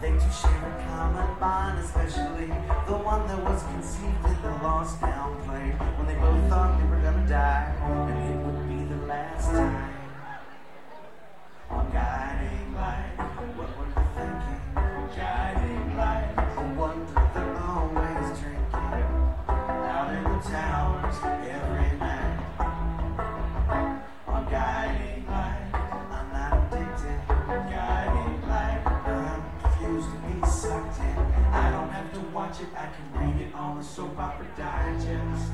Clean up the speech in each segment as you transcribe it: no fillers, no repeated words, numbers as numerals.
They two share a common bond, especially the one that was conceived in the lost down play when they both thought they were gonna die, and it would be the last time. On guiding light, what were you thinking? Guiding light, I wonder they're always drinking out in the towers every night. On guiding light, I'm not addicted. Guiding light, I'm refused to be sucked in. I don't have to watch it, I can read it on the Soap Opera Digest.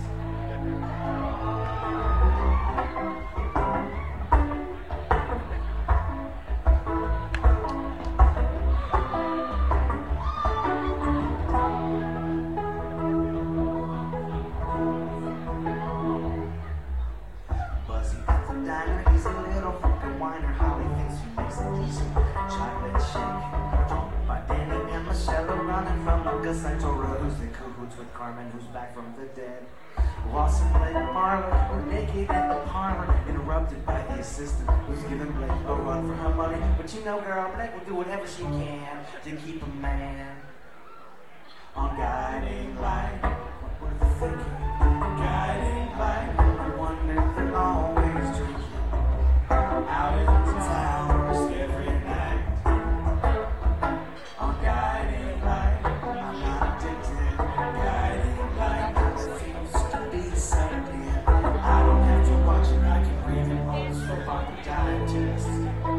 Buzzy at the diner, he's a little fucking whiner. Holly thinks he makes a decent chocolate shake. By Danny and Michelle running from Uncle Santora, who's in cahoots with Carmen, who's back from the dead. Ross and Blake Marler were naked in the parlor, interrupted by the assistant, who's giving Blake a run for her money. But you know, girl, Blake will do whatever she can to keep a man. On guiding light, what were they thinking? Guiding light, I wonder if they're always drinking out in the towers every night. On guiding light, I'm not addicted. Guiding light, I refuse to be sucked in. I don't have to watch it, I can read it on the Soap Opera Digest.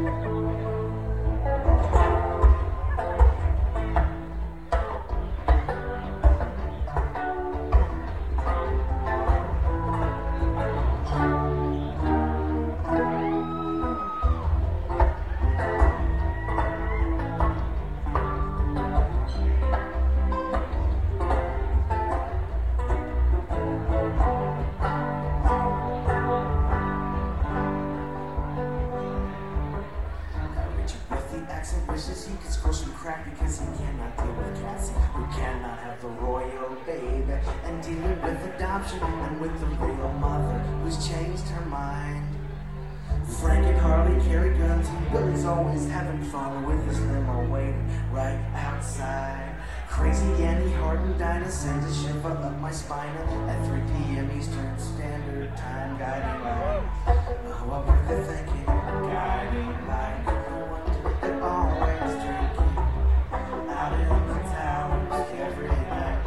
Accent wishes he could score some crack because he cannot deal with Cassie, who cannot have the royal baby, and dealing with adoption and with the real mother who's changed her mind. Frank and Harley carry guns, and Billy's always having fun with his limo waiting right outside. Crazy Annie Harden Dinah sends a shiver up my spine at 3 p.m. Eastern Standard Time. Guiding light, what were they thinking? Guiding light, they're always drinking out in the towers every night.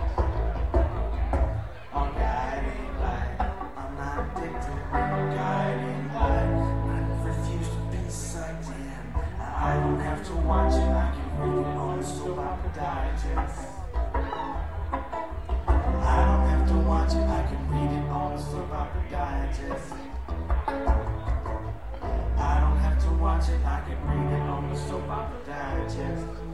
On guiding light, I'm not addicted. Guiding light, I refuse to be sucked in. I don't have to watch it, I can read it on the Soap Opera Digest. I don't have to watch it, I can read it on the Soap Opera Digest. I don't have to watch it, I can read it on the Soap Opera Digest.